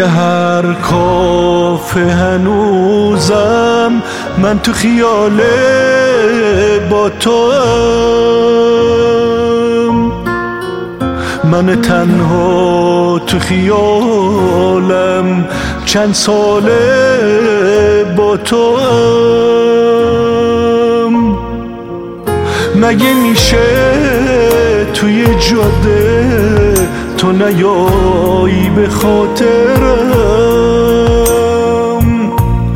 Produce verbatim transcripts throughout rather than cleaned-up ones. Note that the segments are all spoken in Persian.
هر کافه هنوزم من تو خیال با تو ام، من تنها تو خیالم چند ساله با تو ام. مگه میشه توی جاده تو نیایی به خاطرم؟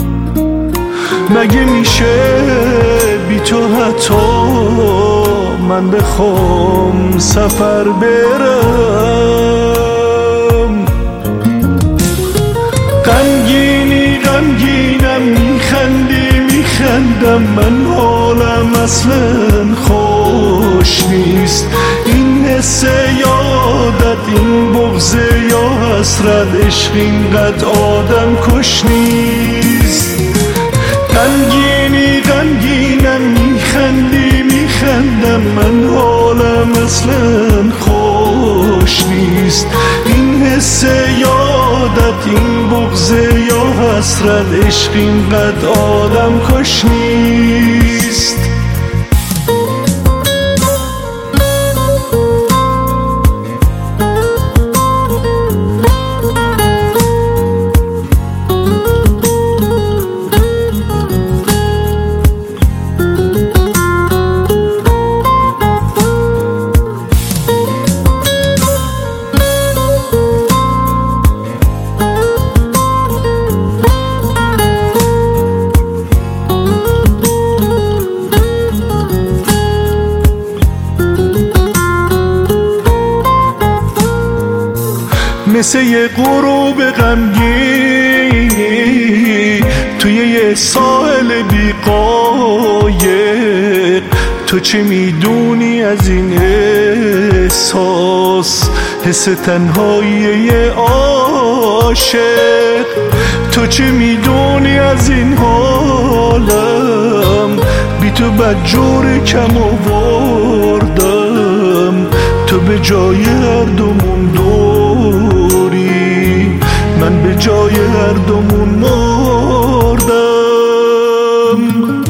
مگه میشه بی تو حتی من بخوام سفر برم؟ غمگینی غمگینم، میخندی میخندم، من حالم اصلا خوش نیست. این حس یادت، این بغض یا حسرت، عشق اینقدر آدم کش نیست. غمگینی غمگینم، میخندی میخندم، من حالم اصلا خوش نیست. این حس یادت، این بغض یا حسرت، عشق اینقدر آدم کش نیست. مثل یه غروب غمگین توی یه ساحل بی‌قایق، تو چه میدونی از این احساس، حس تنهایی یه عاشق؟ تو چه میدونی از این حالم، بی تو بدجور کم آوردم. تو به جای هر دومون دوری، من به جای هر دومون مردم.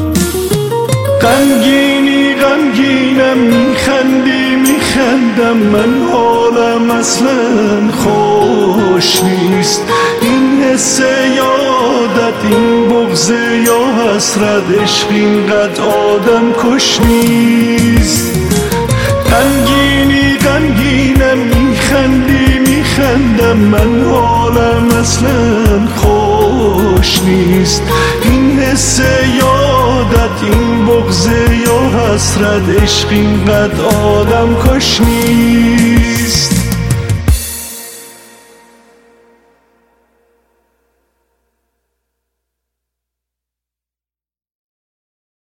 غمگینی غمگینم، میخندی میخندم، من حالم اصلا خوش نیست. این حس یادت، این بغض یا حسرت، عشق اینقدر آدم کش نیست. غمگینی غمگینم، میخندی میخندم، من حالم اصلا خوش نیست. این حس یادت، این بغض یا حسرت، عشق اینقدر آدم کش نیست.